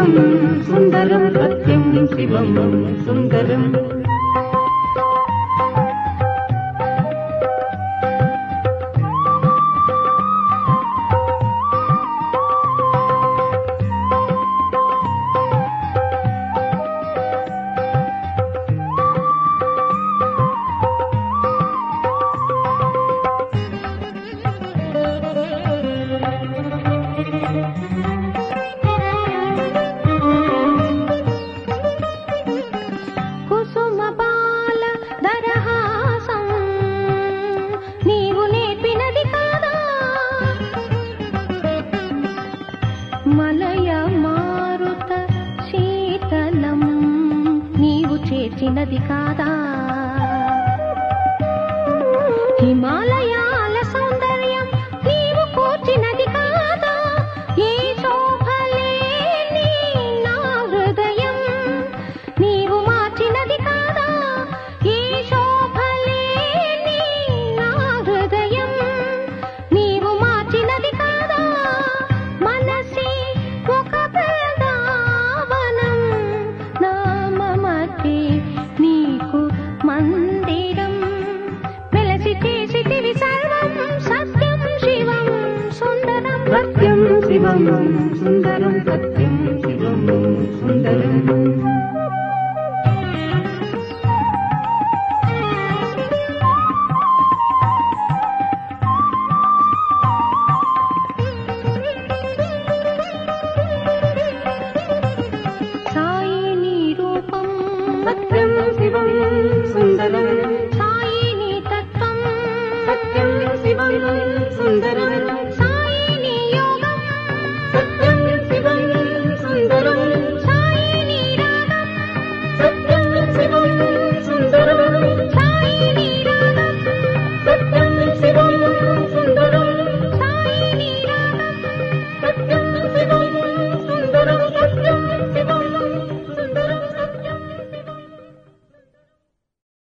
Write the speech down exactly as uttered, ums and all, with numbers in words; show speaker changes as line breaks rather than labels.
శివం సుందరం సత్యం శివం సుందరం
మలయ మారుత శీతలం నీవు చేర్చినది కాదా హిమాలయాల సౌందర్యం నీవు కూర్చినది కాదా ఏ శోభలేని నా హృదయం నీవు మార్చినది కాదా ఏ శోభలేని నా హృదయం నీవు మార్చినది కాదా మనసి ఒక బృందావనం నామమతి నీకు మందిరం వెలసి చేసితివి సర్వం సత్యం శివం సుందరం
సత్యం శివం సుందరం సత్యం శివం సుందరం
సాయి నీ రూపం
సత్యం శివం సుందరం